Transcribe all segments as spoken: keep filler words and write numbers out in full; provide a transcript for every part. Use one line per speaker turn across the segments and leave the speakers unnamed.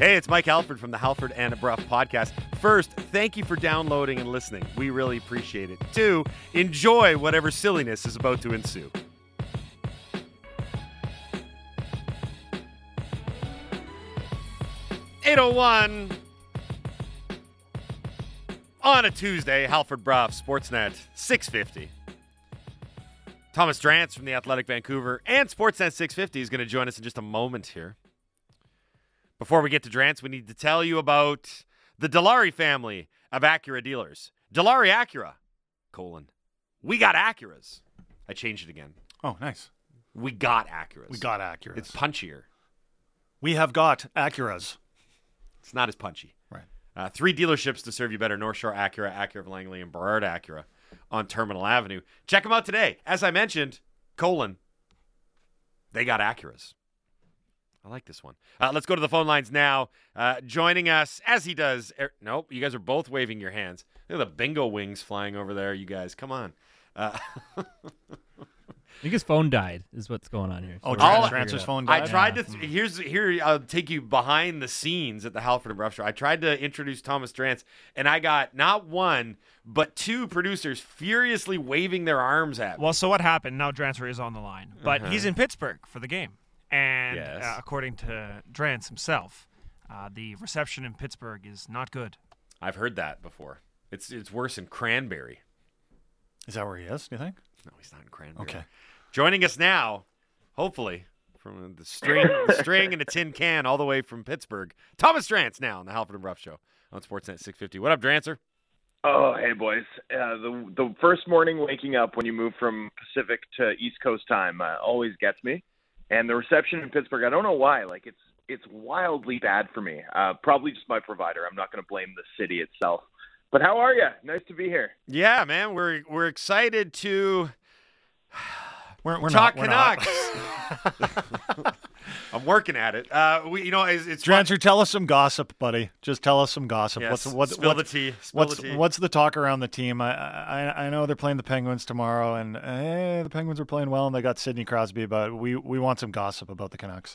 Hey, it's Mike Halford from the Halford and Bruff podcast. First, thank you for downloading and listening. We really appreciate it. Two, enjoy whatever silliness is about to ensue. eight oh one on a Tuesday, Halford Bruff, Sportsnet six fifty. Thomas Drance from the Athletic Vancouver and Sportsnet six fifty is going to join us in just a moment here. Before we get to Drance, we need to tell you about the Dilawri family of Acura dealers. Dilawri Acura, colon. We got Acuras. I changed it again.
Oh, nice.
We got Acuras.
We got Acuras.
It's punchier.
We have got Acuras.
It's not as punchy.
Right.
Uh, three dealerships to serve you better. North Shore Acura, Acura of Langley, and Burrard Acura on Terminal Avenue. Check them out today. As I mentioned, colon, they got Acuras. I like this one. Uh, let's go to the phone lines now. Uh, joining us, as he does. Er- nope, you guys are both waving your hands. Look at the bingo wings flying over there, you guys. Come on. Uh,
I think his phone died, is what's going on here.
Oh,
I'll-
Trancer's phone
I
died?
tried
Yeah.
to. Th- here's here. I'll take you behind the scenes at the Halford and Bruff show. I tried to introduce Thomas Drance, and I got not one but two producers furiously waving their arms at me.
Well, so what happened? Now Drancer is on the line, but
Uh-huh.
he's in Pittsburgh for the game. And
Yes.
uh, according to Drance himself, uh, the reception in Pittsburgh is not good.
I've heard that before. It's it's worse in Cranberry.
Is that where he is, do you think?
No, he's not in Cranberry.
Okay.
Joining us now, hopefully, from the string, the string and a tin can all the way from Pittsburgh, Thomas Drance now on the Halford and Bruff show on Sportsnet six fifty. What up, Drancer?
Oh, hey, boys. Uh, the the first morning waking up when you move from Pacific to East Coast time uh, always gets me. And the reception in Pittsburgh, I don't know why. Like, it's it's wildly bad for me. Uh, probably just my provider. I'm not going to blame the city itself. But how are you? Nice to be here.
Yeah, man, we're we're excited to
We're, we're
talk
not. We're not.
Canucks. I'm working at it. Uh, we, you know, it's, it's fun.
Trancer, tell us some gossip, buddy. Just tell us some gossip.
Yes,
What's what's
spill
what's,
the tea. Spill
what's
the tea.
what's the talk around the team? I, I I know they're playing the Penguins tomorrow, and hey, the Penguins are playing well, and they got Sidney Crosby. But we we want some gossip about the Canucks.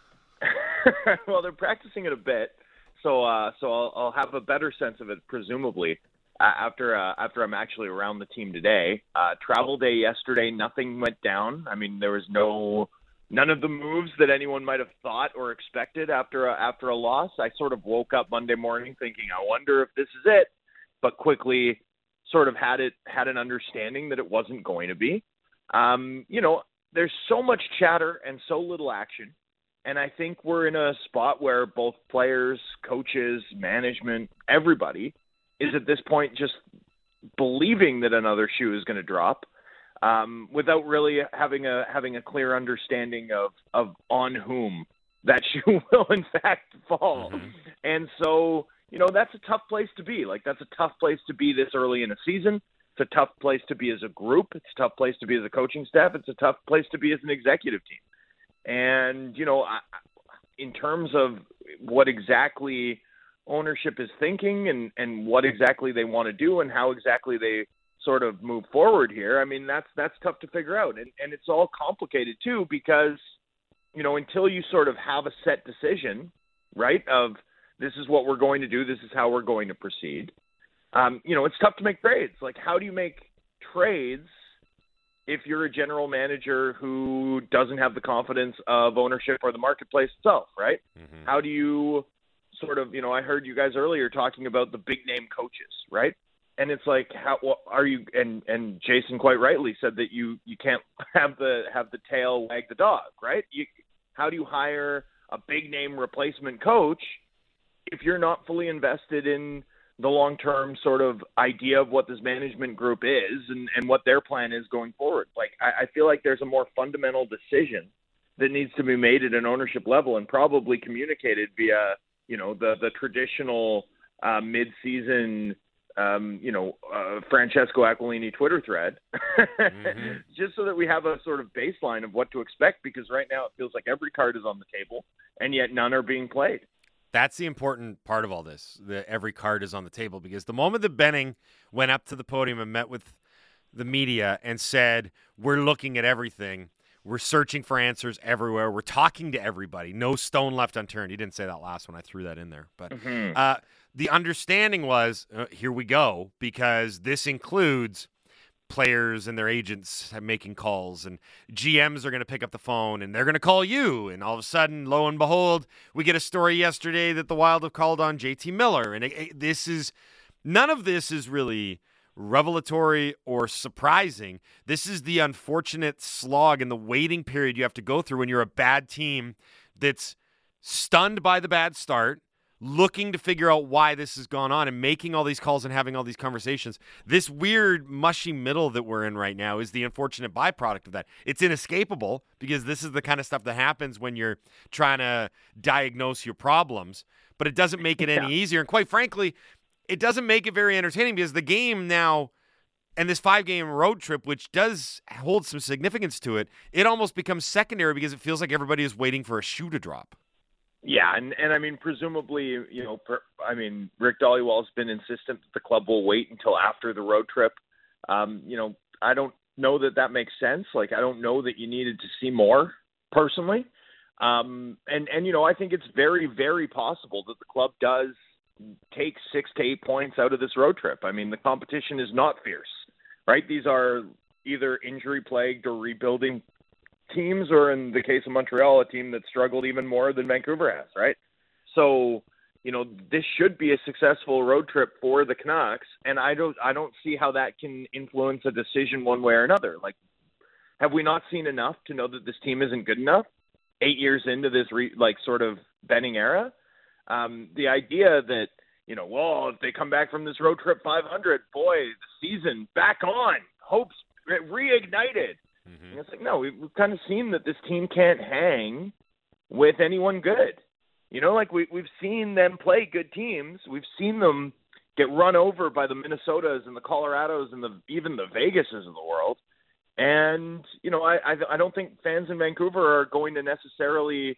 Well, they're practicing it a bit, so uh, so I'll, I'll have a better sense of it, presumably, uh, after uh, after I'm actually around the team today. Uh, travel day yesterday, nothing went down. I mean, there was no none of the moves that anyone might have thought or expected after a, after a loss. I sort of woke up Monday morning thinking, I wonder if this is it, but quickly sort of had it had an understanding that it wasn't going to be. Um, you know, there's so much chatter and so little action. And I think we're in a spot where both players, coaches, management, everybody is at this point just believing that another shoe is going to drop, um, without really having a having a clear understanding of of on whom that shoe will in fact fall.
Mm-hmm.
And so, you know, that's a tough place to be. Like, that's a tough place to be this early in a season. It's a tough place to be as a group. It's a tough place to be as a coaching staff. It's a tough place to be as an executive team. And, you know, I, in terms of what exactly ownership is thinking and, and what exactly they want to do and how exactly they sort of move forward here, I mean, that's that's tough to figure out. And, and it's all complicated, too, because, you know, until you sort of have a set decision, right, of this is what we're going to do, this is how we're going to proceed, um, you know, it's tough to make trades. Like, how do you make trades if you're a general manager who doesn't have the confidence of ownership or the marketplace itself, right?
Mm-hmm.
How do you sort of, you know, I heard you guys earlier talking about the big name coaches, right? And it's like, how what are you? And and Jason quite rightly said that you you can't have the have the tail wag the dog, right? You, how do you hire a big name replacement coach if you're not fully invested in the long-term sort of idea of what this management group is and, and what their plan is going forward? Like, I, I feel like there's a more fundamental decision that needs to be made at an ownership level and probably communicated via, you know, the, the traditional uh, mid-season, um, you know, uh, Francesco Aquilini Twitter thread, mm-hmm. just so that we have a sort of baseline of what to expect, because right now it feels like every card is on the table and yet none are being played.
That's the important part of all this. The, every card is on the table, because the moment that Benning went up to the podium and met with the media and said, we're looking at everything, We're searching for answers everywhere. We're talking to everybody. No stone left unturned. He didn't say that last one. I threw that in there. But
Mm-hmm.
uh, the understanding was, uh, here we go, because this includes players and their agents making calls, and G Ms are going to pick up the phone, and they're going to call you. And all of a sudden, lo and behold, we get a story yesterday that the Wild have called on J T Miller. And it, it, this is none of this is really revelatory or surprising. This is the unfortunate slog and the waiting period you have to go through when you're a bad team that's stunned by the bad start, looking to figure out why this has gone on and making all these calls and having all these conversations. This weird, mushy middle that we're in right now is the unfortunate byproduct of that. It's inescapable because this is the kind of stuff that happens when you're trying to diagnose your problems, but it doesn't make it any
Yeah.
easier. And quite frankly, it doesn't make it very entertaining because the game now and this five-game road trip, which does hold some significance to it, it almost becomes secondary because it feels like everybody is waiting for a shoe to drop.
Yeah, and, and I mean, presumably, you know, per, I mean, Rick Dollywall's been insistent that the club will wait until after the road trip. Um, you know, I don't know that that makes sense. Like, I don't know that you needed to see more, personally. Um, and, and, you know, I think it's very, very possible that the club does take six to eight points out of this road trip. I mean, the competition is not fierce, right? These are either injury-plagued or rebuilding teams, or in the case of Montreal, a team that struggled even more than Vancouver has, right? So, you know, this should be a successful road trip for the Canucks, and I don't I don't see how that can influence a decision one way or another. Like, have we not seen enough to know that this team isn't good enough eight years into this, re, like, sort of Benning era? Um, the idea that, you know, well, if they come back from this road trip five hundred, boy, the season back on, hopes reignited.
Mm-hmm.
And it's like, no, we've, we've kind of seen that this team can't hang with anyone good. You know, like we, we've seen them play good teams. We've seen them get run over by the Minnesotas and the Colorados and the even the Vegases of the world. And, you know, I, I, I don't think fans in Vancouver are going to necessarily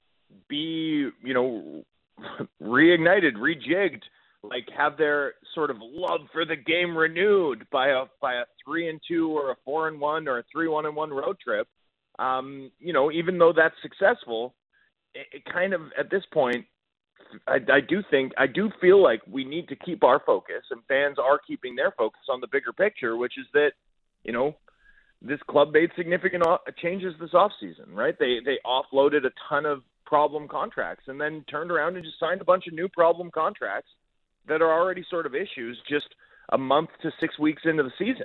be, you know, reignited, rejigged, like have their sort of love for the game renewed by a by a three and two or a four and one or a three one and one road trip. Um, you know, even though that's successful, it, it kind of at this point, I, I do think I do feel like we need to keep our focus, and fans are keeping their focus on the bigger picture, which is that, you know, this club made significant changes this offseason, right? They they offloaded a ton of problem contracts and then turned around and just signed a bunch of new problem contracts that are already sort of issues just a month to six weeks into the season.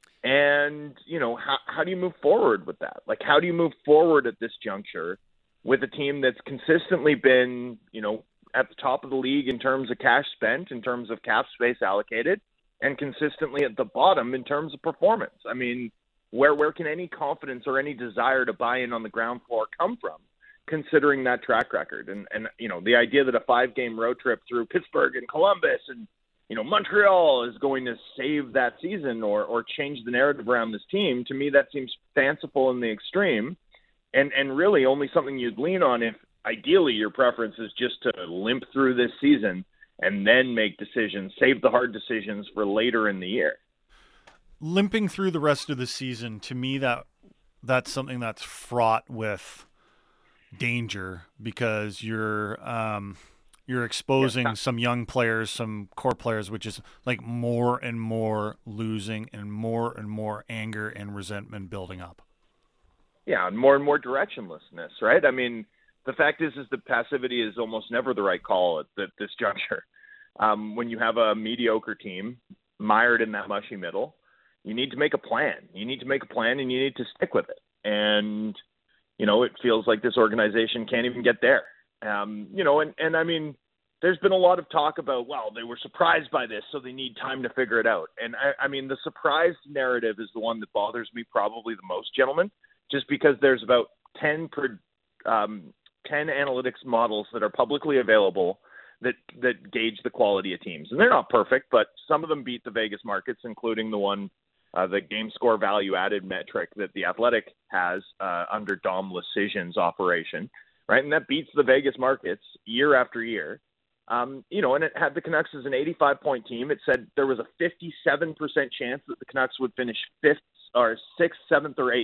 And, you know, how, how do you move forward with that? Like, how do you move forward at this juncture with a team that's consistently been, you know, at the top of the league in terms of cash spent, in terms of cap space allocated, and consistently at the bottom in terms of performance? I mean, where where can any confidence or any desire to buy in on the ground floor come from, considering that track record? And, and you know, the idea that a five-game road trip through Pittsburgh and Columbus and, you know, Montreal is going to save that season or or change the narrative around this team, to me that seems fanciful in the extreme, and, and really only something you'd lean on if ideally your preference is just to limp through this season and then make decisions, save the hard decisions for later in the year.
Limping through the rest of the season, to me, that that's something that's fraught with danger, because you're um, you're exposing
Yeah.
some young players, some core players, which is like more and more losing and more and more anger and resentment building up.
Yeah, and more and more directionlessness, right? I mean, the fact is, is that passivity is almost never the right call at, at this juncture. Um, when you have a mediocre team mired in that mushy middle, you need to make a plan. You need to make a plan, and you need to stick with it. And, you know, it feels like this organization can't even get there. Um, you know, and, and I mean, there's been a lot of talk about, well, they were surprised by this, so they need time to figure it out. And, I, I mean, the surprise narrative is the one that bothers me probably the most, gentlemen, just because there's about ten, per, um, ten analytics models that are publicly available that that gauge the quality of teams. And they're not perfect, but some of them beat the Vegas markets, including the one Uh, the game score value added metric that the Athletic has uh, under Dom Luszczyszyn's operation, right? And that beats the Vegas markets year after year. Um, you know, and it had the Canucks as an eighty-five point team. It said there was a fifty-seven percent chance that the Canucks would finish fifth or sixth, seventh, or eighth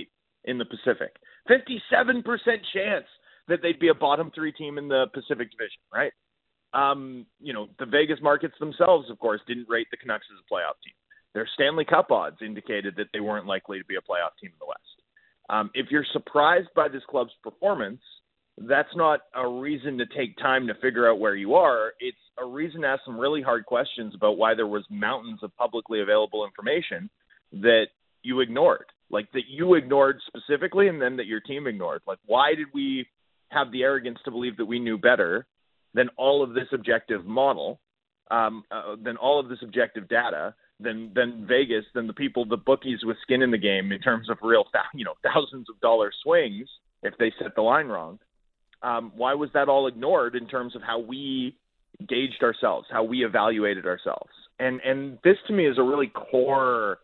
in the Pacific. fifty-seven percent chance that they'd be a bottom three team in the Pacific Division, right? Um, you know, the Vegas markets themselves, of course, didn't rate the Canucks as a playoff team. Their Stanley Cup odds indicated that they weren't likely to be a playoff team in the West. Um, if you're surprised by this club's performance, that's not a reason to take time to figure out where you are. It's a reason to ask some really hard questions about why there was mountains of publicly available information that you ignored, like that you ignored specifically and then that your team ignored. Like, why did we have the arrogance to believe that we knew better than all of this objective model, um, uh, than all of this objective data, than than Vegas, than the people, the bookies with skin in the game in terms of real, you know, thousands of dollar swings if they set the line wrong? Um, why was that all ignored in terms of how we gauged ourselves, how we evaluated ourselves? And and this to me is a really core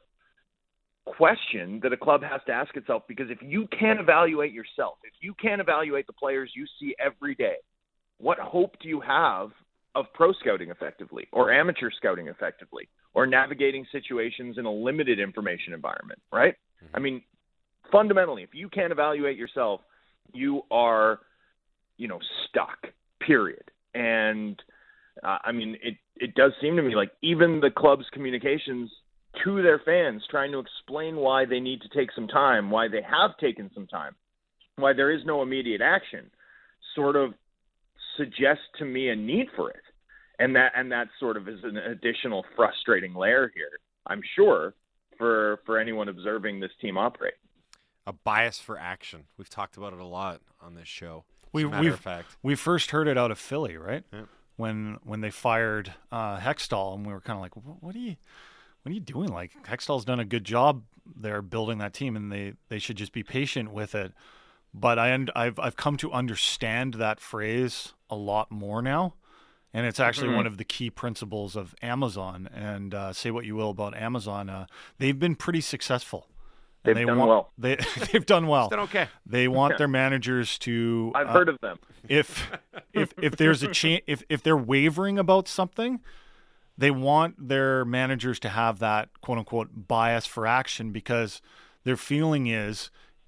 question that a club has to ask itself, because if you can't evaluate yourself, if you can't evaluate the players you see every day, what hope do you have of pro scouting effectively, or amateur scouting effectively, or navigating situations in a limited information environment, right? Mm-hmm. I mean, fundamentally, if you can't evaluate yourself, you are, you know, stuck, period. And uh, I mean, it, it does seem to me like even the club's communications to their fans, trying to explain why they need to take some time, why they have taken some time, why there is no immediate action, sort of suggests to me a need for it. And that and that sort of is an additional frustrating layer here, I'm sure, for for anyone observing this team operate.
A bias for action. We've talked about it a lot on this show.
We,
As a matter
we've,
of fact.
we first heard it out of Philly, right?
Yeah.
When when they fired uh, Hextall, and we were kind of like, what, what are you what are you doing? Like, Hextall's done a good job there building that team, and they, they should just be patient with it. But I I've I've come to understand that phrase a lot more now, and it's actually mm-hmm. one of the key principles of Amazon. And uh, say what you will about Amazon, uh, they've been pretty successful.
They've
they
done
want,
well.
They they've done well.
It's done okay.
They want their managers to.
I've
uh,
heard of them.
If if if there's a change, if if they're wavering about something, they want their managers to have that quote unquote bias for action, because their feeling is,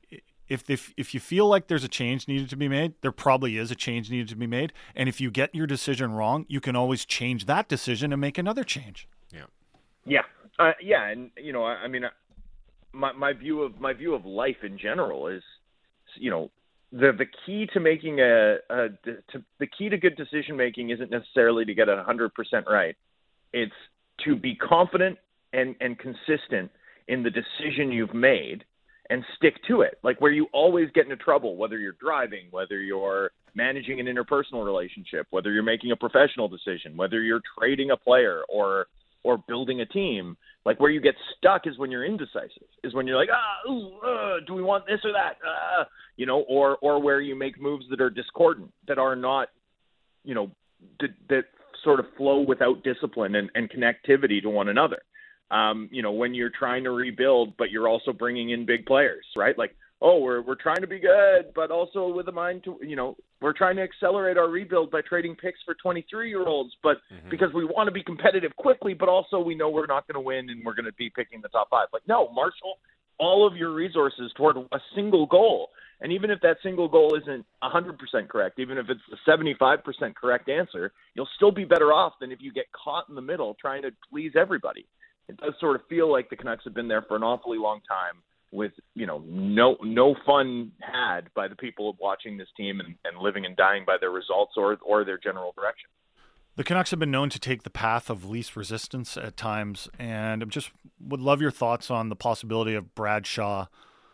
if if if you feel like there's a change needed to be made, there probably is a change needed to be made. And if you get your decision wrong, you can always change that decision and make another change.
Yeah.
Yeah. Uh, yeah. And, you know, I, I mean, my, my view of my view of life in general is, you know, the, the key to making a, a to, the key to good decision making isn't necessarily to get a hundred percent right. It's to be confident and, and consistent in the decision you've made and stick to it. Like, where you always get into trouble, whether you're driving, whether you're managing an interpersonal relationship, whether you're making a professional decision, whether you're trading a player or or building a team, like where you get stuck is when you're indecisive, is when you're like, ah, ooh, uh, do we want this or that? Uh, you know, or or where you make moves that are discordant, that are not, you know, that, that sort of flow without discipline and, and connectivity to one another. Um, you know, when you're trying to rebuild, but you're also bringing in big players, right? Like, oh, we're we're trying to be good, but also with a mind to, you know, we're trying to accelerate our rebuild by trading picks for twenty-three-year-olds, but mm-hmm. because we want to be competitive quickly, but also we know we're not going to win and we're going to be picking the top five. Like, no, marshal all of your resources toward a single goal. And even if that single goal isn't one hundred percent correct, even if it's the seventy-five percent correct answer, you'll still be better off than if you get caught in the middle trying to please everybody. It does sort of feel like the Canucks have been there for an awfully long time with, you know, no no fun had by the people watching this team and, and living and dying by their results or or their general direction.
The Canucks have been known to take the path of least resistance at times, and I just would love your thoughts on the possibility of Brad Shaw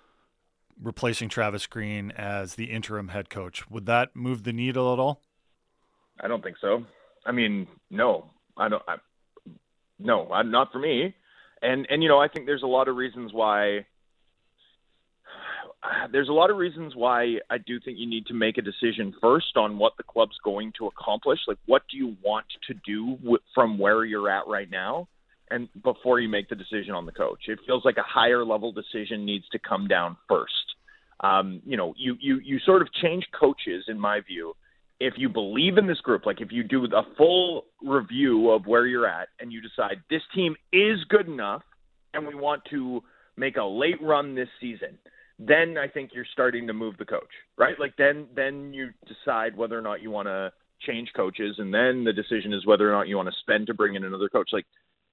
replacing Travis Green as the interim head coach. Would that move the needle at all?
I don't think so. I mean, no. I don't I, No, not for me. And, and, you know, I think there's a lot of reasons why there's a lot of reasons why I do think you need to make a decision first on what the club's going to accomplish. Like, what do you want to do w- from where you're at right now? And before you make the decision on the coach, it feels like a higher level decision needs to come down first. Um, you know, you, you, you sort of change coaches, in my view, if you believe in this group. Like, if you do a full review of where you're at and you decide this team is good enough and we want to make a late run this season, then I think you're starting to move the coach, right? Like then then you decide whether or not you want to change coaches, and then the decision is whether or not you want to spend to bring in another coach. Like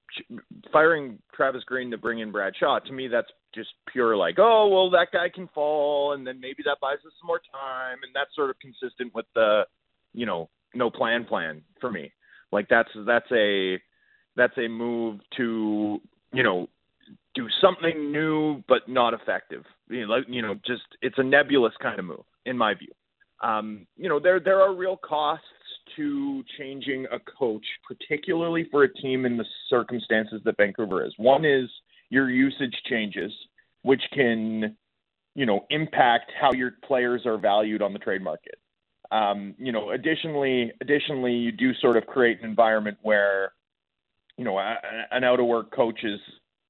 firing Travis Green to bring in Brad Shaw, to me, that's just pure like, oh, well, that guy can fall, and then maybe that buys us some more time, and that's sort of consistent with the, you know, no plan plan for me. Like that's that's a that's a move to, you know, do something new but not effective. You know, like, you know, just it's a nebulous kind of move in my view. Um, you know, there there are real costs to changing a coach, particularly for a team in the circumstances that Vancouver is. One is your usage changes, which can, you know, impact how your players are valued on the trade market. Um, you know, additionally, additionally, you do sort of create an environment where, you know, a, an out-of-work coach is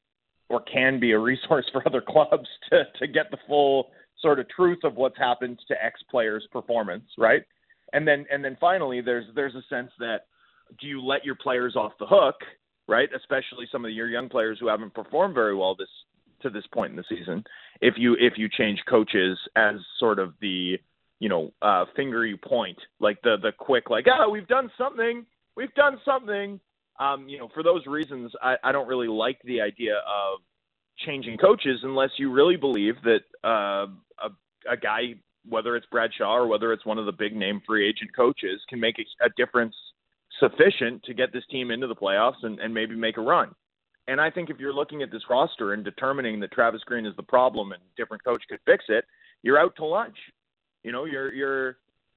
or can be a resource for other clubs to, to get the full sort of truth of what's happened to X player's performance, right? And then and then finally, there's there's a sense that do you let your players off the hook, right? Especially some of your young players who haven't performed very well this to this point in the season. If you if you change coaches as sort of the, you know, uh, finger you point, like the the quick like, ah, we've done something, we've done something. Um, you know, for those reasons, I, I don't really like the idea of changing coaches unless you really believe that uh, a a guy, whether it's Brad Shaw or whether it's one of the big name free agent coaches, can make a, a difference sufficient to get this team into the playoffs and, and maybe make a run. And I think if you're looking at this roster and determining that Travis Green is the problem and a different coach could fix it, you're out to lunch. You know, you're you're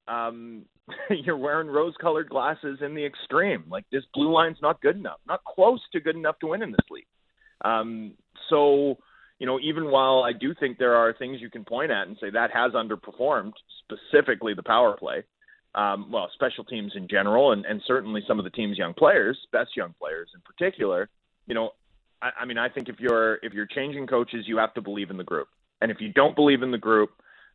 um, you're wearing rose-colored glasses in the extreme. Like this blue line's not good enough, not close to good enough to win in this league. Um, so. You know, even while I do think there are things you can point at and say that has underperformed, specifically the power play, um, well, special teams in general, and, and certainly some of the team's young players, best young players in particular, you know, I, I mean, I think if you're if you're changing coaches, you have to believe in the group, and if you don't believe in the group,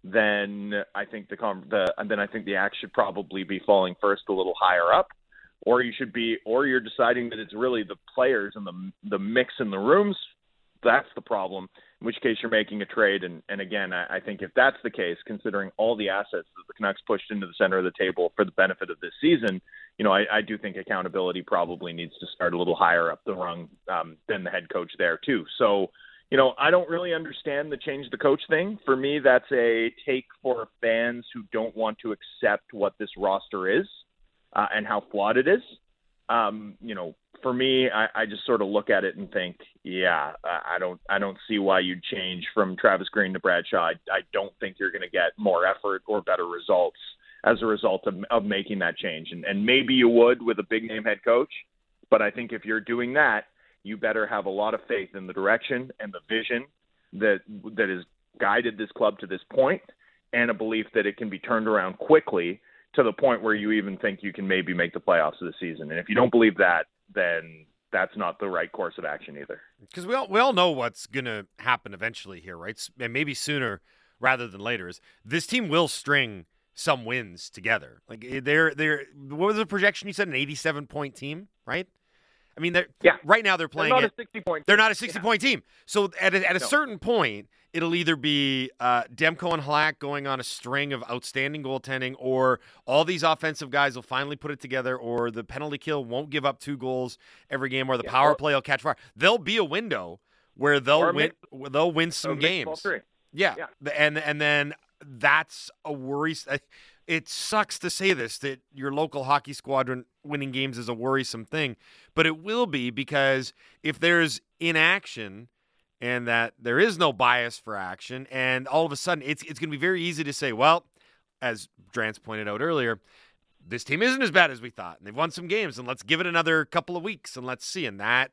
then I think the the and then I think the axe should probably be falling first a little higher up, or you should be, or you're deciding that it's really the players and the the mix in the rooms. That's the problem, in which case you're making a trade. And, and again, I, I think if that's the case, considering all the assets that the Canucks pushed into the center of the table for the benefit of this season, you know, I, I do think accountability probably needs to start a little higher up the rung um, than the head coach there too. So, you know, I don't really understand the change the coach thing. For me, that's a take for fans who don't want to accept what this roster is uh, and how flawed it is. Um, you know, for me, I, I just sort of look at it and think, yeah, I don't, I don't see why you'd change from Travis Green to Brad Shaw. I, I don't think you're going to get more effort or better results as a result of, of making that change. And, and maybe you would with a big name head coach, but I think if you're doing that, you better have a lot of faith in the direction and the vision that that has guided this club to this point, and a belief that it can be turned around quickly to the point where you even think you can maybe make the playoffs of the season. And if you don't believe that, then that's not the right course of action either.
Because we all we all know what's going to happen eventually here, right? And maybe sooner rather than later. Is this team will string some wins together? Like they're they're what was the projection you said? An eighty-seven point team, right? I mean, they're
yeah.
Right now they're playing.
They're not
it,
a sixty point.
They're not a sixty point team. So at a, at a
no.
certain point, it'll either be uh, Demko and Halak going on a string of outstanding goaltending, or all these offensive guys will finally put it together, or the penalty kill won't give up two goals every game, or the
yeah,
power
or,
play will catch fire. There'll be a window where they'll win. Mix, they'll win some games. Yeah. yeah, and and then that's a worry. It sucks to say this, that your local hockey squadron winning games is a worrisome thing, but it will be, because if there's inaction and that there is no bias for action, and all of a sudden it's it's going to be very easy to say, well, as Drance pointed out earlier, this team isn't as bad as we thought, and they've won some games, and let's give it another couple of weeks, and let's see. And that,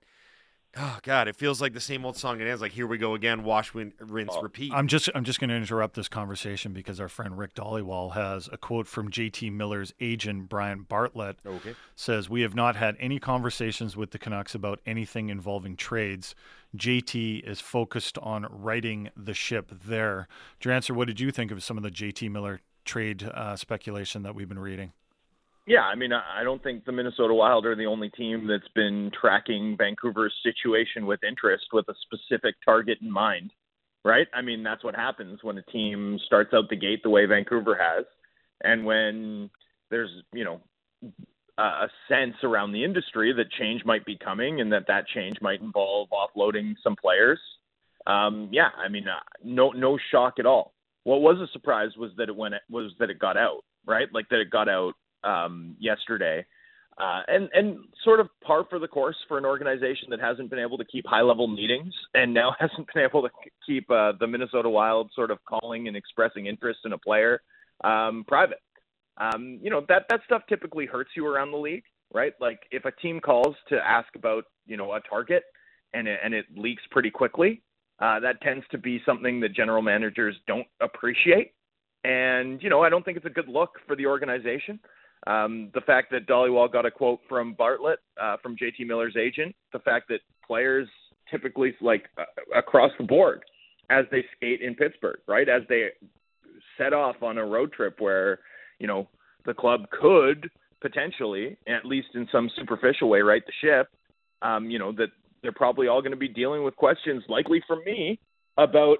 oh God, it feels like the same old song. It ends like, here we go again, wash, win, rinse,
oh.
repeat.
I'm just I'm just going to interrupt this conversation because our friend Rick Dollywall has a quote from J T Miller's agent, Brian Bartlett.
Okay.
Says, we have not had any conversations with the Canucks about anything involving trades. J T is focused on righting the ship there. Drancer, what did you think of some of the J T Miller trade uh, speculation that we've been reading?
Yeah, I mean, I don't think the Minnesota Wild are the only team that's been tracking Vancouver's situation with interest with a specific target in mind. right? I mean, that's what happens when a team starts out the gate the way Vancouver has, and when there's, you know, a sense around the industry that change might be coming and that that change might involve offloading some players. Um, yeah, I mean, uh, no, no shock at all. What was a surprise was that it went, was that it got out, right? Like that it got out um, yesterday, uh, and and sort of par for the course for an organization that hasn't been able to keep high level meetings and now hasn't been able to keep uh, the Minnesota Wild sort of calling and expressing interest in a player um, private. Um, you know, that, that stuff typically hurts you around the league, right? Like if a team calls to ask about, you know, a target and it, and it leaks pretty quickly, uh, that tends to be something that general managers don't appreciate. And, you know, I don't think it's a good look for the organization. Um, the fact that Dhaliwal got a quote from Bartlett, uh, from J T Miller's agent, the fact that players typically, like uh, across the board, as they skate in Pittsburgh, right, as they set off on a road trip where, you know, the club could potentially, at least in some superficial way, right the ship, um, you know, that they're probably all going to be dealing with questions, likely from me, about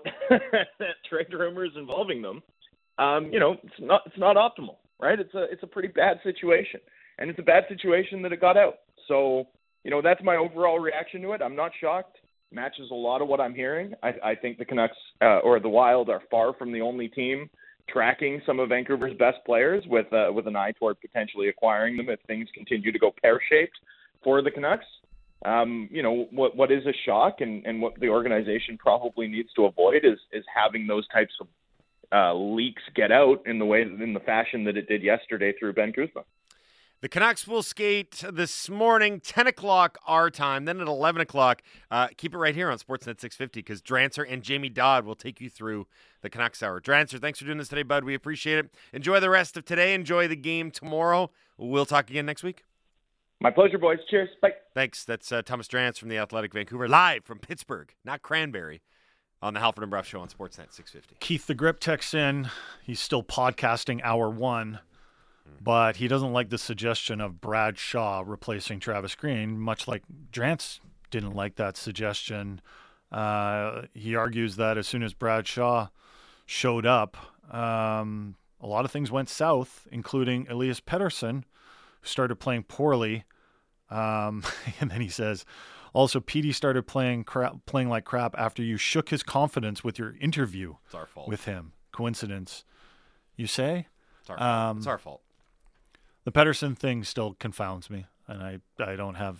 trade rumors involving them. Um, you know, it's not it's not optimal, right? It's a it's a pretty bad situation, and it's a bad situation that it got out. So, you know, that's my overall reaction to it. I'm not shocked. Matches a lot of what I'm hearing. I, I think the Canucks uh, or the Wild are far from the only team tracking some of Vancouver's best players with uh, with an eye toward potentially acquiring them if things continue to go pear-shaped for the Canucks. Um, you know, what what is a shock and, and what the organization probably needs to avoid is is having those types of uh, leaks get out in the way, in the fashion that it did yesterday through Ben Kuzma.
The Canucks will skate this morning, ten o'clock our time. Then at eleven o'clock, uh, keep it right here on Sportsnet six fifty because Drancer and Jamie Dodd will take you through the Canucks Hour. Drancer, thanks for doing this today, bud. We appreciate it. Enjoy the rest of today. Enjoy the game tomorrow. We'll talk again next week.
My pleasure, boys. Cheers. Bye.
Thanks. That's uh, Thomas Drance from the Athletic Vancouver, live from Pittsburgh, not Cranberry, on the Halford and Bruff Show on Sportsnet six fifty.
Keith the Grip texts in. He's still podcasting hour one. But he doesn't like the suggestion of Brad Shaw replacing Travis Green, much like Drance didn't like that suggestion. Uh, he argues that as soon as Brad Shaw showed up, um, a lot of things went south, including Elias Pettersson, who started playing poorly. Um, and then he says, also, Petey started playing crap, playing like crap after you shook his confidence with your interview
It's our fault.
with him. Coincidence, you say?
It's our fault.
Um,
it's our fault.
The Pettersson thing still confounds me, and I, I don't have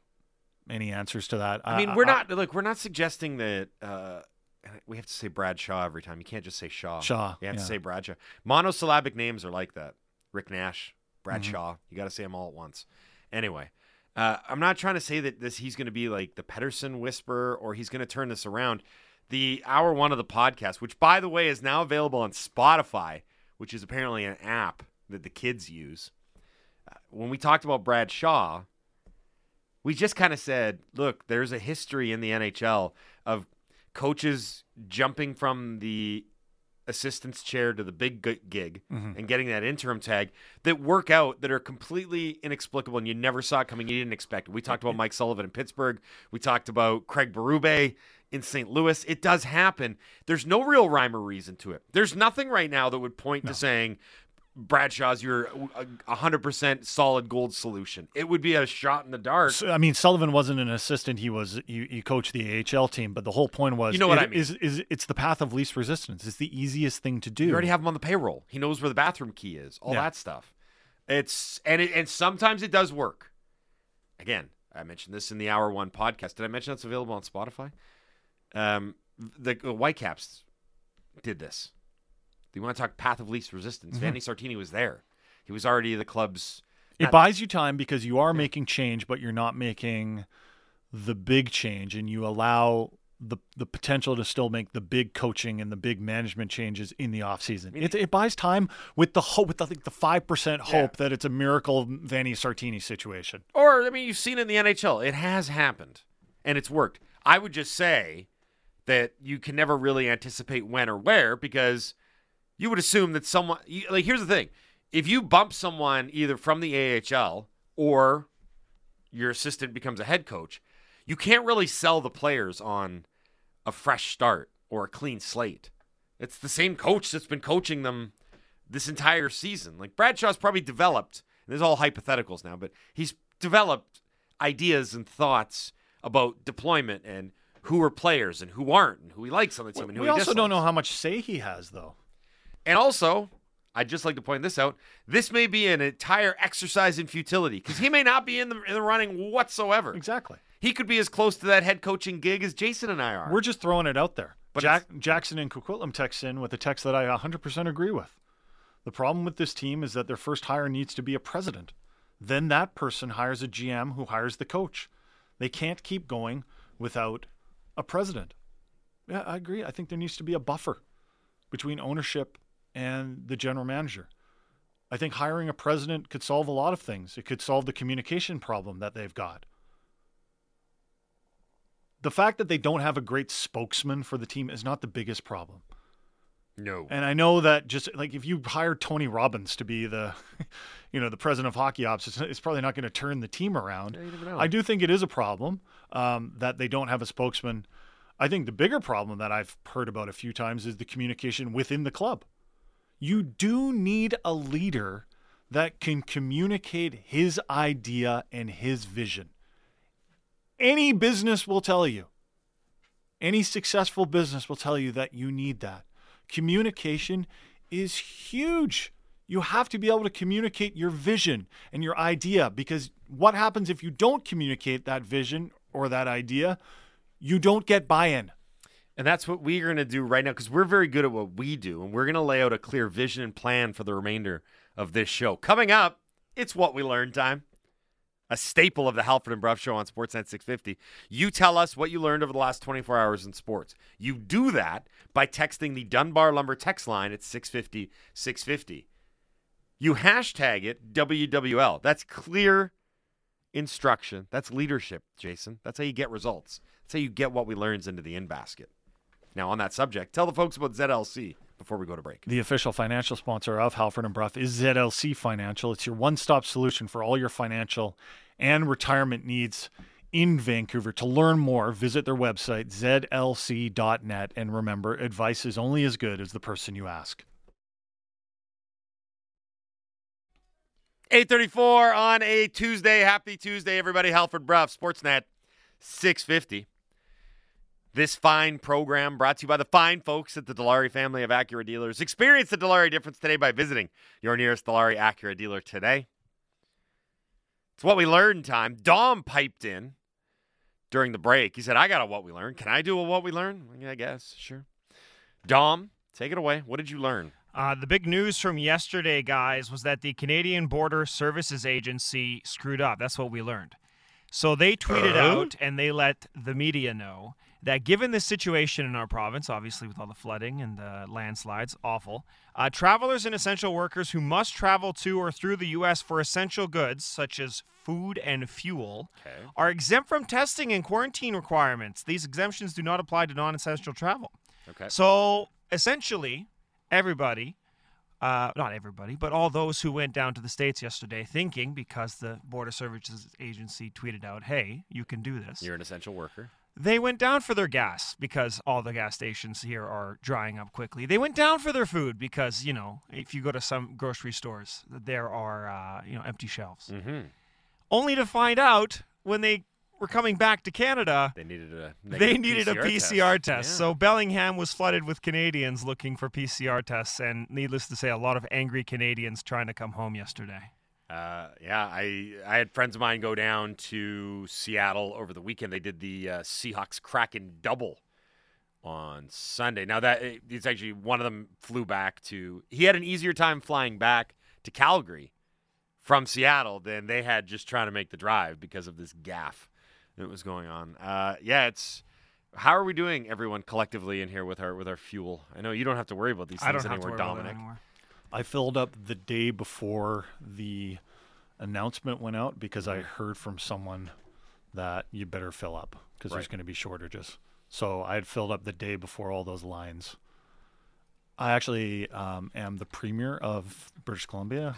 any answers to that.
I mean, we're not look. We're not suggesting that uh, we have to say Brad Shaw every time. You can't just say Shaw.
Shaw.
You have
yeah.
to say Brad Shaw. Monosyllabic names are like that. Rick Nash, Brad
Mhm.
Shaw. You got to say them all at once. Anyway, uh, I'm not trying to say that this he's going to be like the Pettersson whisperer or he's going to turn this around. The hour one of the podcast, which by the way is now available on Spotify, which is apparently an app that the kids use. When we talked about Brad Shaw, we just kind of said, look, there's a history in the N H L of coaches jumping from the assistant's chair to the big gig
Mhm.
and getting that interim tag that work out that are completely inexplicable and you never saw it coming. You didn't expect it. We talked about Mike Sullivan in Pittsburgh. We talked about Craig Berube in Saint Louis. It does happen. There's no real rhyme or reason to it. There's nothing right now that would point
No.
to saying Bradshaw's your one hundred percent solid gold solution. It would be a shot in the dark.
So, I mean, Sullivan wasn't an assistant. He was he, he coached the A H L team, but the whole point was,
You know what
it-
I mean.
is, is it's the path of least resistance. It's the easiest thing to do.
You already have him on the payroll. He knows where the bathroom key is. All
Yeah.
that stuff. It's and it, and sometimes it does work. Again, I mentioned this in the Hour One podcast. Did I mention that's available on Spotify? Um, the, the Whitecaps did this. You want to talk path of least resistance?
Mm-hmm.
Vanni Sartini was there. He was already the club's.
It
not-
buys you time because you are making change, but you're not making the big change, and you allow the the potential to still make the big coaching and the big management changes in the offseason.
mean-
It, it buys time with the hope, with the, like the five percent
Yeah.
hope that it's a miracle Vanni Sartini situation.
Or, I mean, you've seen it in the N H L. It has happened, and it's worked. I would just say that you can never really anticipate when or where because you would assume that someone you, – like, here's the thing. If you bump someone either from the A H L or your assistant becomes a head coach, you can't really sell the players on a fresh start. or a clean slate. It's the same coach that's been coaching them this entire season. Like Bradshaw's probably developed, and this is all hypotheticals now, but he's developed ideas and thoughts about deployment and who are players and who aren't and who he likes on the team and who
We
he
also
dislikes.
don't know how much say he has, though.
And also, I'd just like to point this out. This may be an entire exercise in futility because he may not be in the, in the running whatsoever.
Exactly.
He could be as close to that head coaching gig as Jason and I are.
We're just throwing it out there.
But
Jack, Jackson and Coquitlam text in with a text that I one hundred percent agree with. The problem with this team is that their first hire needs to be a president. Then that person hires a G M who hires the coach. They can't keep going without a president. Yeah, I agree. I think there needs to be a buffer between ownership and the general manager. I think hiring a president could solve a lot of things. It could solve the communication problem that they've got. The fact that they don't have a great spokesman for the team is not the biggest problem.
No.
And I know that just like if you hired Tony Robbins to be the, you know, the president of hockey ops, it's, it's probably not going to turn the team around.
Yeah, you never know.
I do think it is a problem um, that they don't have a spokesman. I think the bigger problem that I've heard about a few times is the communication within the club. You do need a leader that can communicate his idea and his vision. Any business will tell you, any successful business will tell you that you need that. Communication is huge. You have to be able to communicate your vision and your idea, because what happens if you don't communicate that vision or that idea? You don't get buy-in.
And that's what we're going to do right now because we're very good at what we do, and we're going to lay out a clear vision and plan for the remainder of this show. Coming up, it's What We Learned time, a staple of the Halford and Bruff Show on Sportsnet six fifty. You tell us what you learned over the last twenty-four hours in sports. You do that by texting the Dunbar Lumber text line at six fifty, six fifty. You hashtag it W W L. That's clear instruction. That's leadership, Jason. That's how you get results. That's how you get what we learns into the in basket. Now, on that subject, tell the folks about Z L C before we go to break.
The official financial sponsor of Halford and Bruff is Z L C Financial. It's your one-stop solution for all your financial and retirement needs in Vancouver. To learn more, visit their website, Z L C dot net. And remember, advice is only as good as the person you ask.
eight thirty-four on a Tuesday. Happy Tuesday, everybody. Halford Bruff, Sportsnet six fifty. This fine program brought to you by the fine folks at the Dilawri family of Acura dealers. Experience the Dilawri difference today by visiting your nearest Dilawri Acura dealer today. It's What We Learned time. Dom piped in during the break. He said, I got a What We Learned. Can I do a What We Learned? Yeah, I guess. Sure. Dom, take it away. What did you learn?
Uh, the big news from yesterday, guys, was that the Canadian Border Services Agency screwed up. That's what we learned. So they tweeted
Uh-huh.
out and they let the media know that given the situation in our province, obviously with all the flooding and the landslides, awful, uh, travelers and essential workers who must travel to or through the U S for essential goods, such as food and fuel,
Okay.
are exempt from testing and quarantine requirements. These exemptions do not apply to non-essential travel.
Okay.
So essentially, everybody, uh, not everybody, but all those who went down to the States yesterday thinking, because the Border Services Agency tweeted out, hey, you can do this.
You're an essential worker.
They went down for their gas because all the gas stations here are drying up quickly. They went down for their food because, you know, if you go to some grocery stores, there are, uh, you know, empty shelves.
Mm-hmm.
Only to find out when they were coming back to Canada,
They needed a
they needed a P C R test.
Yeah.
So Bellingham was flooded with Canadians looking for P C R tests, and needless to say, a lot of angry Canadians trying to come home yesterday.
Uh, yeah, I I had friends of mine go down to Seattle over the weekend. They did the uh, Seahawks Kraken double on Sunday. Now that it's actually one of them flew back to. He had an easier time flying back to Calgary from Seattle than they had just trying to make the drive because of this gaffe that was going on. Uh, yeah, it's. How are we doing, everyone, collectively in here with our with our fuel? I know you don't have to worry about these
I
things
don't have to
anymore,
worry about that
Dominic.
anymore.
I filled up the day before the announcement went out because I heard from someone that you better fill up because there's
Right.
going to be shortages. So I had filled up the day before all those lines. I actually um, am the premier of British Columbia.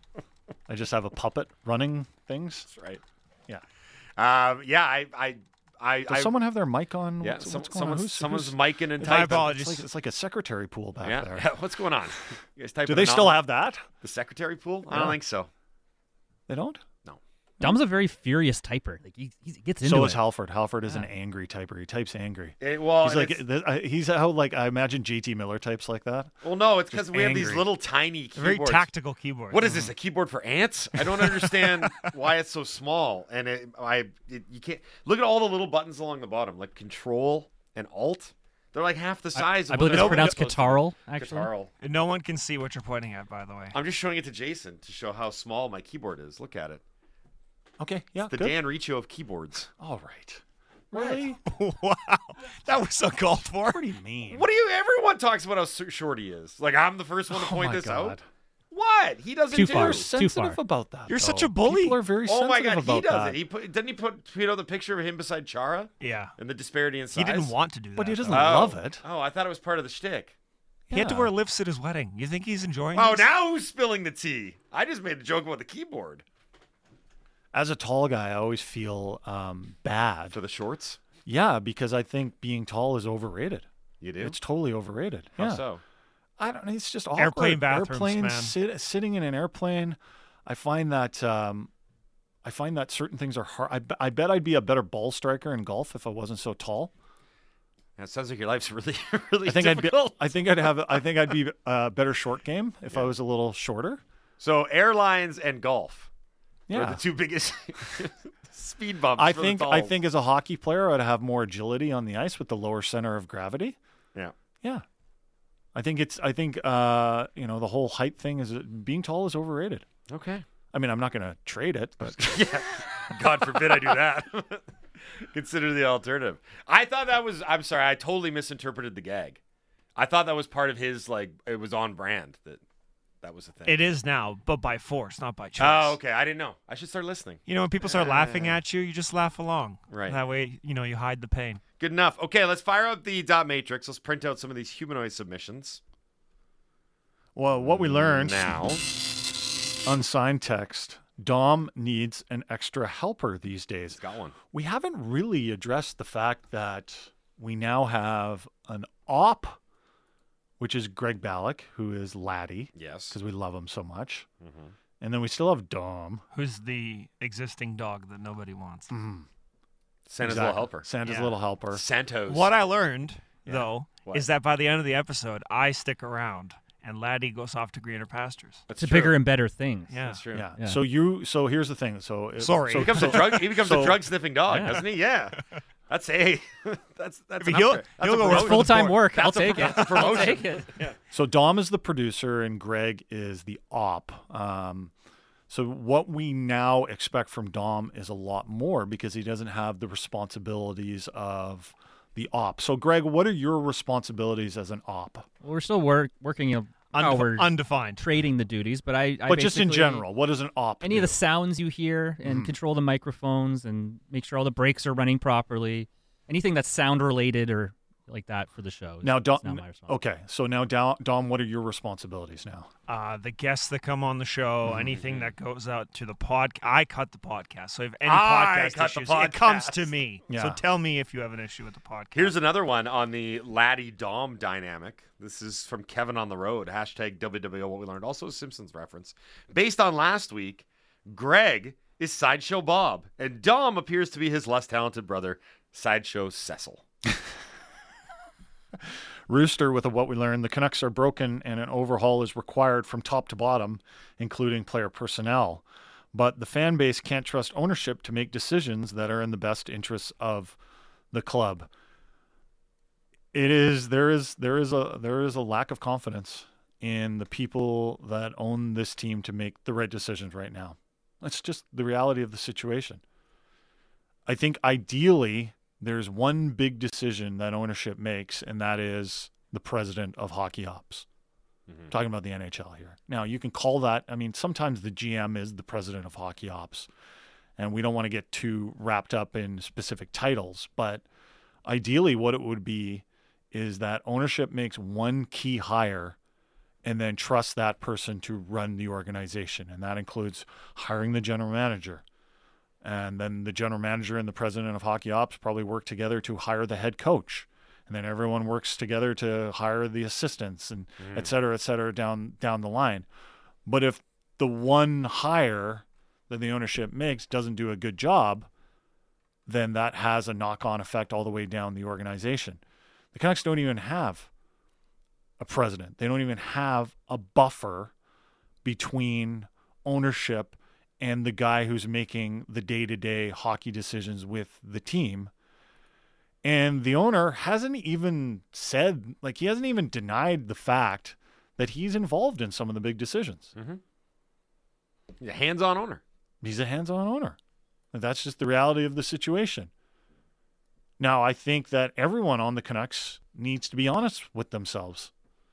I just have a puppet running things.
That's right.
Yeah.
Um, yeah, I, I I,
Does
I
someone have their mic on?
yeah,
What's,
some,
what's going on?
someone's
Who's,
someone's
who's,
micing and
My
typing.
apologies.
it's, like, it's like a secretary pool back
Yeah,
there.
yeah, what's going on? You guys typing
Do they
a
still
novel?
have that?
the secretary pool? I don't
Yeah.
think so.
They don't?
Dom's a very furious typer. Like he, he gets into
So
it.
is Halford. Halford is an angry typer. He types angry.
It, well,
He's
and
like
it's-
th- uh, he's how like I imagine J T Miller types like that.
well, no, it's because
just
we have these
angry.
little tiny
A very
keyboards.
tactical keyboard.
What is this? A keyboard for ants? I don't understand why it's so small. And it, I, it, you can't look at all the little buttons along the bottom, like Control and Alt. They're like half the size.
I
of
believe
what
it's
they're
pronounced
supposed to be.
Catarl, actually.
Catarl.
No one can see what you're pointing at, by the way.
I'm just showing it to Jason to show how small my keyboard is. Look at it.
Okay, yeah,
The
good.
Dan Riccio of keyboards.
All right. Really?
Wow, that was so called for.
What do you mean?
What do you? Everyone talks about how s- short he is. Like I'm the first one to
Oh
point
my
this
God.
out. What? He doesn't
Too
do.
far.
You're
Too
sensitive
far.
about that.
You're such
though.
a bully.
People are very
Oh
sensitive
my God,
about
he does
that.
it. He put didn't he put tweet out the picture of him beside Chara
Yeah,
and the disparity in size.
he didn't want to do that.
But he doesn't
though.
Oh.
love it.
Oh, I thought it was part of the shtick.
He had to
Yeah.
wear lifts at his wedding. You think he's enjoying?
Oh,
this?
now who's spilling the tea? I just made a joke about the keyboard.
As a tall guy, I always feel um, bad.
For the shorts?
Yeah, because I think being tall is overrated.
You do?
It's totally overrated.
How
yeah.
so?
I don't know. It's just awkward.
Airplane bathrooms,
Airplanes,
man.
sit, sitting in an airplane. I find that um, I find that certain things are hard. I, be- I bet I'd be a better ball striker in golf if I wasn't so tall.
That sounds like your life's really, really
I think I'd be.
difficult.
I think I'd have. I think I'd be a better short game if I was a little shorter.
So airlines and golf are
Yeah.
the two biggest speed bumps.
I
for
think.
The
I
talls.
think as a hockey player, I'd have more agility on the ice with the lower center of gravity.
Yeah.
Yeah. I think it's. I think. Uh, you know, the whole height thing is being tall is overrated.
Okay.
I mean, I'm not going to trade it, but
Yeah. God forbid I do that. Consider the alternative. I thought that was. I'm sorry. I totally misinterpreted the gag. I thought that was part of his. Like it was on brand. That that was a thing.
It is now, but by force, not by choice.
Oh, okay. I didn't know. I should start listening.
You know, when people start laughing at you, you just laugh along.
Right.
That way, you know, you hide the pain.
Good enough. Okay, let's fire up the dot matrix. Let's print out some of these humanoid submissions.
well, what we learned
now.
unsigned text. Dom needs an extra helper these days.
Got one.
We haven't really addressed the fact that we now have an op, which is Greg Ballack, who is Laddie,
Yes.
because we love him so much.
Mhm.
And then we still have Dom.
Who's the existing dog that nobody wants?
Santa's
Exactly.
little helper.
Santa's
Yeah.
little helper.
Santos.
What I learned, though,
What?
is that by the end of the episode, I stick around and Laddie goes off to greener pastures.
That's
to
true.
bigger and better things.
Yeah.
That's true.
Yeah.
Yeah.
So you. So here's the thing. So it-
Sorry.
So
He becomes a drug. He becomes
so-
a drug sniffing dog,
Yeah.
doesn't he? Yeah. That's a. that's that's.
mean,
an
he'll-
upgrade. That's
he'll
a
go
promotion.
right
Full time
board.
work. I'll
That's a-
take it.
that's a promotion.
I'll take it.
So Dom is the producer and Greg is the op. Um, so what we now expect from Dom is a lot more because he doesn't have the responsibilities of the op. So Greg, what are your responsibilities as an op?
Well, we're still work, working. You know, how
Undef-
we're
undefined.
trading the duties, but I. I
but just in
basically-
general, what does an op
any
do?
of the sounds you hear and
Mm.
control the microphones and make sure all the brakes are running properly. Anything that's sound related or like that for the show. is-
Now,
is
Dom.
not my responsibility.
Okay, so now Dom, Dom, what are your responsibilities now?
Uh, the guests that come on the show,
Mm-hmm.
anything that goes out to the pod, I cut the podcast. So if any
I
podcast
cut the
issues, it comes to
podcast.
me.
Yeah.
So tell me if you have an issue with the podcast.
Here's another one on the Laddie Dom dynamic. This is from Kevin on the Road. Hashtag W W O What We Learned. Also a Simpsons reference. Based on last week, Greg is Sideshow Bob, and Dom appears to be his less talented brother, Sideshow Cecil.
Rooster with a what we learned, the Canucks are broken and an overhaul is required from top to bottom, including player personnel. But the fan base can't trust ownership to make decisions that are in the best interests of the club. It is there is there is a there is a lack of confidence in the people that own this team to make the right decisions right now. That's just the reality of the situation. I think ideally there's one big decision that ownership makes, and that is the president of hockey ops.
Mm-hmm.
Talking about the N H L here. Now, you can call that, I mean, sometimes the G M is the president of hockey ops, and we don't want to get too wrapped up in specific titles, but ideally what it would be is that ownership makes one key hire and then trusts that person to run the organization, and that includes hiring the general manager, And then the general manager and the president of hockey ops probably work together to hire the head coach. And then everyone works together to hire the assistants and
Mm.
et cetera, et cetera, down, down the line. But if the one hire that the ownership makes doesn't do a good job, then that has a knock-on effect all the way down the organization. The Canucks don't even have a president. They don't even have a buffer between ownership and the guy who's making the day-to-day hockey decisions with the team. And the owner hasn't even said, like, he hasn't even denied the fact that he's involved in some of the big decisions.
Mm-hmm. He's a hands-on owner.
He's a hands-on owner. And that's just the reality of the situation. Now, I think that everyone on the Canucks needs to be honest with themselves.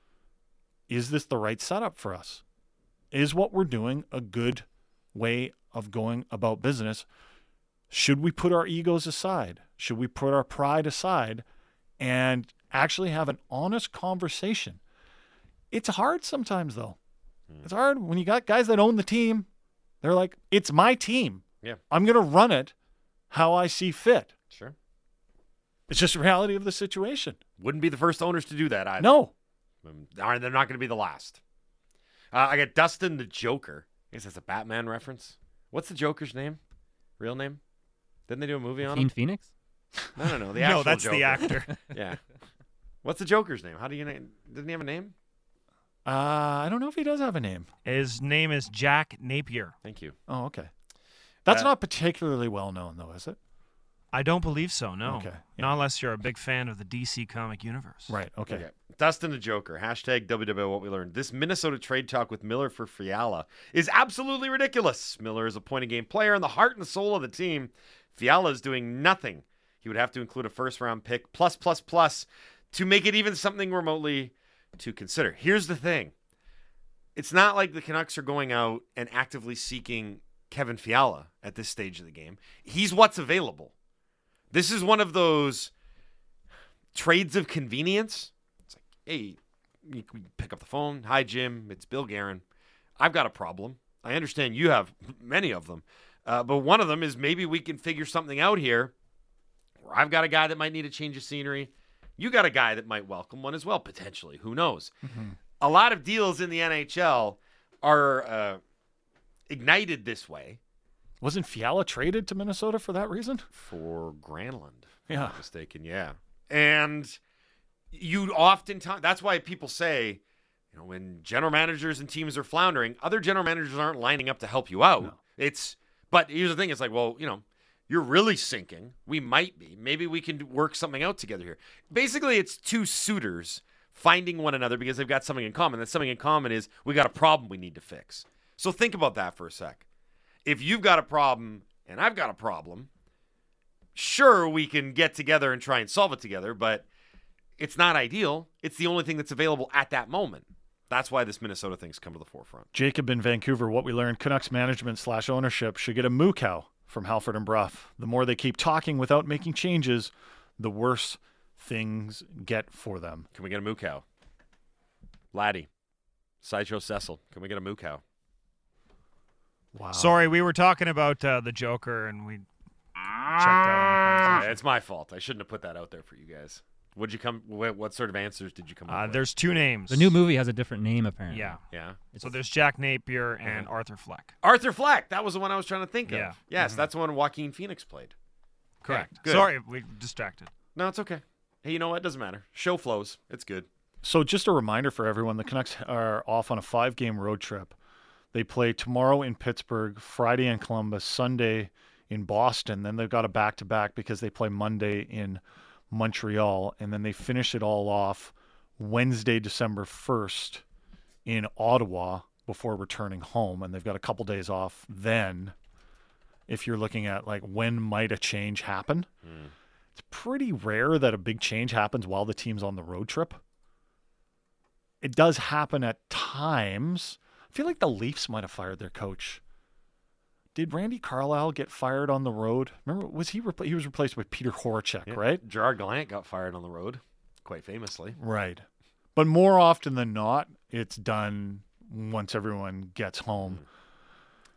Is this the right setup for us? Is what we're doing a good way of going about business? Should we put our egos aside? Should we put our pride aside and actually have an honest conversation? It's hard sometimes, though. Mm. It's hard when you got guys that own the team. They're like, it's my team.
Yeah.
I'm going to run it how I see fit.
Sure.
It's just the reality of the situation.
Wouldn't be the first owners to do that either.
No.
Um, They're not going to be the last. Uh, I got Dustin the Joker. I guess that's a Batman reference. What's the Joker's name? Real name? Didn't they do a movie on
Joaquin
him?
Phoenix?
No, no, no. The actual
No, that's
Joker.
the actor.
Yeah. What's the Joker's name? How do you name? Doesn't he have a name?
Uh, I don't know if he does have a name.
His name is Jack Napier.
Thank you.
Oh, okay. That's
Uh,
not particularly well known, though, is it?
I don't believe so, no.
Okay, yeah.
Not unless you're a big fan of the D C comic universe.
Right, okay.
Okay. Dustin the Joker. Hashtag W W What We Learned. This Minnesota trade talk with Miller for Fiala is absolutely ridiculous. Miller is a point-of-game player and the heart and the soul of the team. Fiala is doing nothing. He would have to include a first-round pick plus, plus, plus to make it even something remotely to consider. Here's the thing. It's not like the Canucks are going out and actively seeking Kevin Fiala at this stage of the game. He's what's available. This is one of those trades of convenience. It's like, hey, you can pick up the phone. Hi, Jim. It's Bill Guerin. I've got a problem. I understand you have many of them. Uh, but one of them is maybe we can figure something out here where I've got a guy that might need a change of scenery. You got a guy that might welcome one as well, potentially. Who knows? Mm-hmm. A lot of deals in the N H L are uh, ignited this way.
Wasn't Fiala traded to Minnesota for that reason?
For Granlund, if
Yeah.
I'm not mistaken, yeah. And you oftentimes, that's why people say, you know, when general managers and teams are floundering, other general managers aren't lining up to help you out.
No.
It's, but here's the thing, it's like, well, you know, you're really sinking. We might be. Maybe we can work something out together here. Basically, it's two suitors finding one another because they've got something in common. That something in common is we got a problem we need to fix. So think about that for a sec. If you've got a problem and I've got a problem, sure, we can get together and try and solve it together, but it's not ideal. It's the only thing that's available at that moment. That's why this Minnesota thing's come to the forefront.
Jacob in Vancouver, what we learned, Canucks management slash ownership should get a moo cow from Halford and Brough. The more they keep talking without making changes, the worse things get for them.
Can we get a moo cow? Laddie, Sideshow Cecil, can we get a moo cow?
Wow.
Sorry, we were talking about uh, the Joker, and we checked out.
Yeah, it's my fault. I shouldn't have put that out there for you guys. What'd you come? What, what sort of answers did you come up
Uh,
with?
there's two names.
The new movie has a different name, apparently.
Yeah.
Yeah.
So there's Jack Napier and Arthur Fleck.
Arthur Fleck. That was the one I was trying to think
Yeah.
of. Yes, that's the one Joaquin Phoenix played.
Correct.
Yeah, good.
Sorry, we distracted.
No, it's okay. Hey, you know what? It doesn't matter. Show flows. It's good.
So just a reminder for everyone, the Canucks are off on a five-game road trip. They play tomorrow in Pittsburgh, Friday in Columbus, Sunday in Boston. Then they've got a back-to-back because they play Monday in Montreal. And then they finish it all off Wednesday, December first in Ottawa before returning home. And they've got a couple days off then. If you're looking at, like, when might a change happen, mm. it's pretty rare that a big change happens while the team's on the road trip. It does happen at times. I feel like the Leafs might have fired their coach. Did Randy Carlyle get fired on the road? Remember, was he repl- he was replaced with Peter Horachek,
Yeah.
right?
Gerard Gallant got fired on the road, quite famously.
Right. But more often than not, it's done once everyone gets home.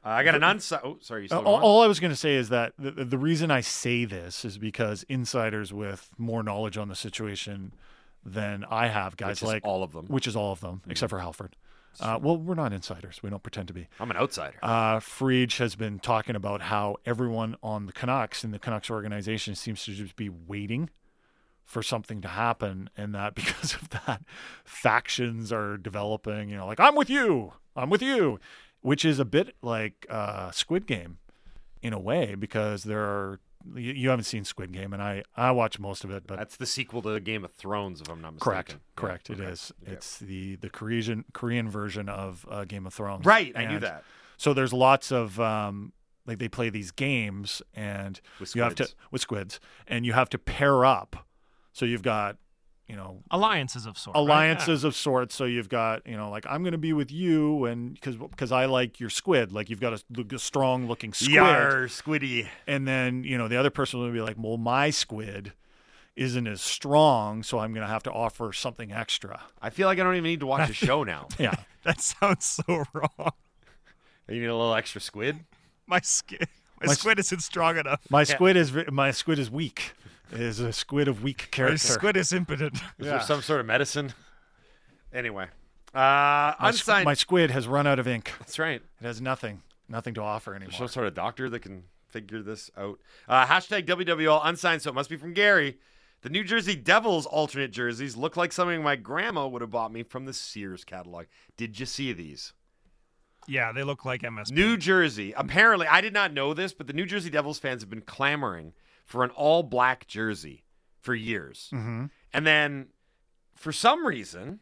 Uh, I got an unside. Oh, sorry. You
Uh,
still
all,
going?
all I was going to say is that the, the reason I say this is because insiders with more knowledge on the situation than I have, guys
Which is
like
all of them.
which is all of them, except for Halford. Uh, well, we're not insiders. We don't pretend to be.
I'm an outsider.
Uh, Friedge has been talking about how everyone on the Canucks in the Canucks organization seems to just be waiting for something to happen, and that because of that, factions are developing. You know, like I'm with you, I'm with you, which is a bit like uh, Squid Game in a way, because there are. You, you haven't seen Squid Game, and I I watch most of it, but
That's the sequel to Game of Thrones, if I'm not mistaken.
correct,
Yeah,
correct, it
okay.
is.
Yeah.
It's the the Korean Korean version of uh, Game of Thrones.
Right, I knew
And
that.
So there's lots of um, like they play these games, and
With
you have to
squids.
with squids, and you have to pair up. So you've got, you know,
Alliances of sorts. right?
alliances of sorts. So you've got, you know, like I'm going to be with you, and because because I like your squid, like you've got a, a strong looking squid,
Yar, squiddy.
and then you know the other person will be like, well, my squid isn't as strong, so I'm going to have to offer something extra.
I feel like I don't even need to watch a show now.
Yeah.
That sounds so wrong.
You need a little extra squid?
My squid, my,
My s-
squid isn't strong enough.
My squid is ve- my squid is weak. It is a squid of weak
My
character.
squid is impotent.
Is
Yeah.
there some sort of medicine? Anyway. Uh,
My, squ-
unsigned.
my squid has run out of ink.
That's right.
It has nothing, nothing to offer
There's
anymore.
some sort of doctor that can figure this out. Uh, hashtag W W L unsigned, so it must be from Gary. The New Jersey Devils alternate jerseys look like something my grandma would have bought me from the Sears catalog. Did you see these?
Yeah, they look like M S P.
New Jersey. Apparently, I did not know this, but the New Jersey Devils fans have been clamoring for an all-black jersey for years.
Mm-hmm.
And then, for some reason,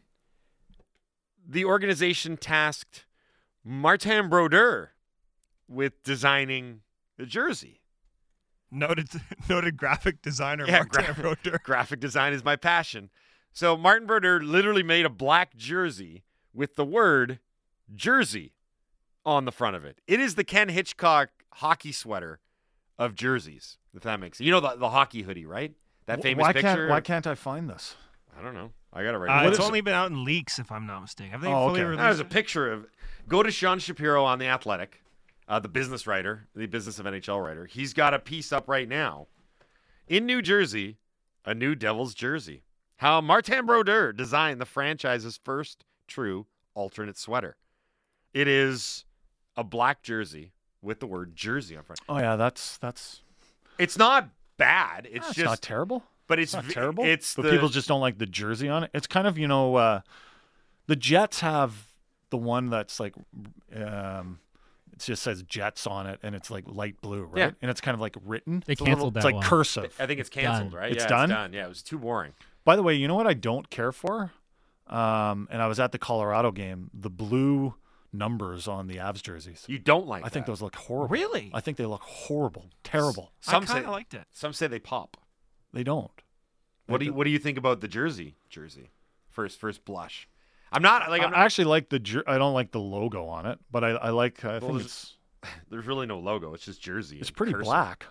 the organization tasked Martin Brodeur with designing the jersey.
Noted noted graphic designer
Yeah,
Martin
gra-
Brodeur.
Graphic design is my passion. So Martin Brodeur literally made a black jersey with the word Jersey on the front of it. It is the Ken Hitchcock hockey sweater of jerseys, if that makes sense. You know the, the hockey hoodie, right? That famous
why
picture.
Can't, why can't I find this?
I don't know. I got it right
Uh,
here.
it's
is
only been out in leaks, if I'm not mistaken. Have they
Oh,
fully
okay.
released
There's a
it?
picture of. Go to Sean Shapiro on The Athletic, uh, the business writer, the business of N H L writer. He's got a piece up right now. In New Jersey, a new Devils jersey. How Martin Brodeur designed the franchise's first true alternate sweater. It is a black jersey with the word Jersey on front.
Oh yeah, that's that's.
It's not bad. It's
That's
just,
not terrible.
but it's,
It's not
v-
terrible.
It's
but
the,
people just don't like the jersey on it. It's kind of, you know, uh, the Jets have the one that's like, um, it just says Jets on it, and it's like light blue, right?
Yeah.
And it's kind of like written.
They
It's a little-
canceled
It's
that
like
one.
cursive.
I think it's canceled,
done.
right?
It's
yeah,
done?
It's done. Yeah, it was too boring.
By the way, you know what I don't care for? Um, and I was at the Colorado game. The blue numbers on the Avs jerseys.
You don't like
I think
that.
those look horrible.
Really?
I think they look horrible, terrible.
Some
I
say
kind of liked it.
Some say they pop.
They don't.
What do you What do you think about the jersey? Jersey, first first blush. I'm not like I'm not,
I actually like the. Jer- I don't like the logo on it, but I, I like. I think
there's-
it's
there's really no logo. It's just jersey.
it's
in
pretty
cursive.
black.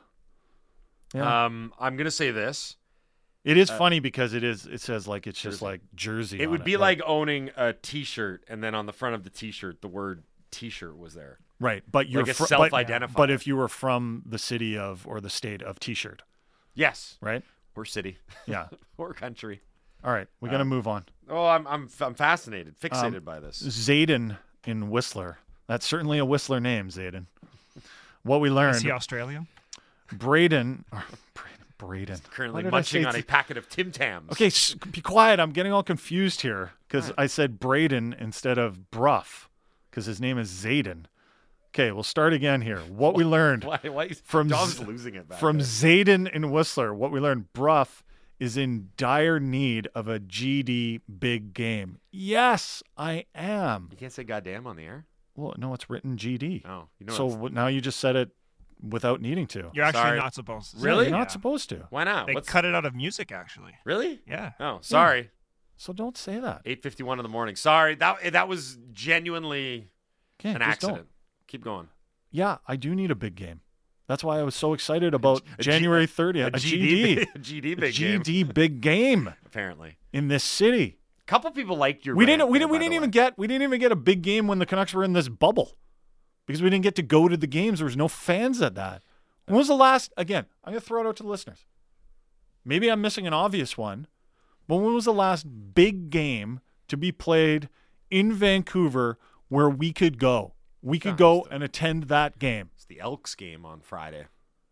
Yeah.
Um, I'm gonna say this.
It is
Uh,
funny because it is. It says like it's just
Jersey.
like Jersey.
It
on
would be like owning a T-shirt, and then on the front of the T-shirt, the word T-shirt was there.
right, but you're
like a
fr- but-
self-identifier.
But if you were from the city of or the state of T-shirt,
Yes,
right?
or city,
Yeah.
or country.
All right, we got to
Uh,
move on.
Oh, I'm I'm I'm fascinated, fixated
Um,
by this.
Zayden in Whistler. That's certainly a Whistler name, Zayden. What we learned,
Is he Australian?
Braden, or Braden, Braden.
Currently
Why did I
munching
say
on a
it's-
packet of Tim Tams.
Okay, sh- be quiet. I'm getting all confused here because I said Braden instead of Bruff because his name is Zayden. Okay, we'll start again here. What we learned
Why? Why?
From
Dom's
Z-
losing it back
from
there.
Zayden in Whistler. What we learned, Bruff is in dire need of a G D big game. Yes, I am.
You can't say goddamn on the air.
Well, no, it's written G D.
Oh, you know.
so
it's-
w- now you just said it without needing to.
You're actually
Sorry.
not supposed to. say
Really?
it,
You're
yeah.
not supposed to.
why not?
They
What's
cut it out of music, actually.
really?
Yeah.
Oh, sorry.
So don't say that.
eight fifty-one in the morning. Sorry, that that was genuinely
Okay,
an
just
accident.
don't.
Keep going.
Yeah, I do need a big game. That's why I was so excited about
a G-
January thirtieth. A,
G
G
D,
D.
a G D big
G
game.
D big game
Apparently,
in this city.
a couple people liked your.
We
rant
didn't. We
there,
didn't. We
by the
didn't even
way.
get. We didn't even get a big game when the Canucks were in this bubble. because we didn't get to go to the games. There was no fans at that. When was the last, again, I'm going to throw it out to the listeners. Maybe I'm missing an obvious one, but when was the last big game to be played in Vancouver where we could go? We could go and attend that game.
It's the Elks game on Friday.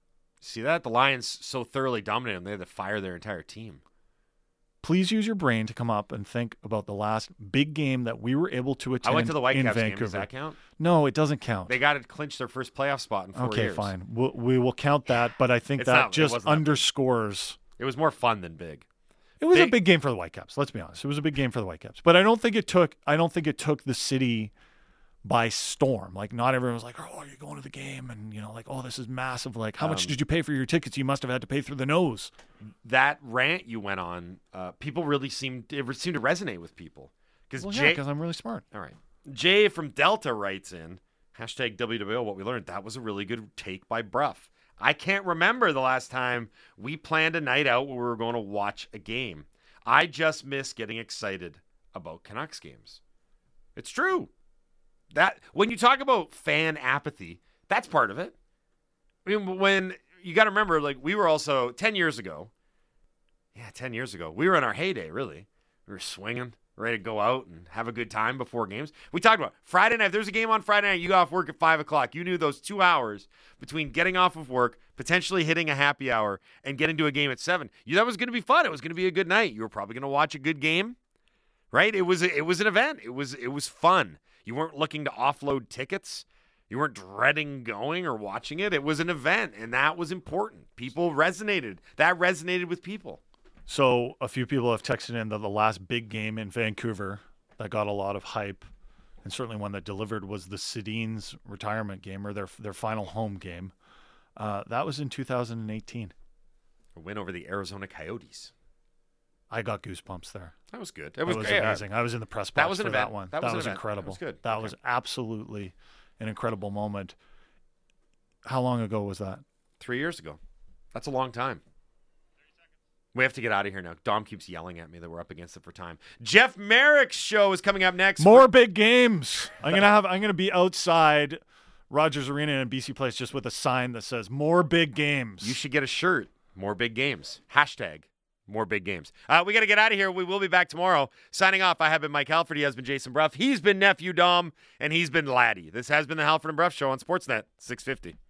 See that? The Lions so thoroughly dominated them, they had to fire their entire team.
Please use your brain to come up and think about the last big game that we were able to attend
I went to the
in
Whitecaps game.
Vancouver.
Does that count?
No, it doesn't count.
They got to clinch their first playoff spot in four
okay,
years.
fine. We'll, we will count that, but I think
It's
that
not- it
just
wasn't that big.
underscores.
It was more fun than big.
It was a
Big-
big game for the Whitecaps. Let's be honest. It was a big game for the Whitecaps, but I don't think it took. I don't think it took the city by storm. Like, not everyone was like, "Oh, you're going to the game," and you know, like, "Oh, this is massive." Like, how much
Um,
did you pay for your tickets? You must have had to pay through the nose.
That rant you went on, uh, people really seemed it seemed to resonate with people. Because
Well, yeah,
Jay,
because I'm really smart.
all right, Jay from Delta writes in hashtag W W O. What we learned, that was a really good take by Bruff. I can't remember the last time we planned a night out where we were going to watch a game. I just miss getting excited about Canucks games. It's true. That when you talk about fan apathy, that's part of it. I mean, when you got to remember, like, we were also ten years ago. Yeah, ten years ago, we were in our heyday. Really, we were swinging, ready to go out and have a good time before games. We talked about Friday night. If there's a game on Friday night, you got off work at five o'clock. You knew those two hours between getting off of work, potentially hitting a happy hour, and getting to a game at seven. You that was going to be fun. It was going to be a good night. You were probably going to watch a good game, right? It was a, it was an event. It was it was fun. You weren't looking to offload tickets. You weren't dreading going or watching it. It was an event, and that was important. People resonated. That resonated with people.
So a few people have texted in that the last big game in Vancouver that got a lot of hype, and certainly one that delivered, was the Sedin's retirement game, or their their final home game. Uh, that was in two thousand eighteen.
A win over the Arizona Coyotes.
I got goosebumps there.
That was good. It
That
was,
was
great.
amazing. I was in the press box
That was an
for
event.
that one.
That was an event.
incredible.
That was good.
That
Okay.
was absolutely an incredible moment. How long ago was that?
Three years ago. That's a long time. We have to get out of here now. Dom keeps yelling at me that we're up against it for time. Jeff Merrick's show is coming up next.
More big games. I'm gonna have. I'm gonna be outside Rogers Arena in B C Place just with a sign that says "More big games."
You should get a shirt. More big games. Hashtag more big games. Uh, we got to get out of here. We will be back tomorrow. Signing off, I have been Mike Halford. He has been Jason Bruff. He's been Nephew Dom, and he's been Laddie. This has been the Halford and Bruff Show on Sportsnet six fifty.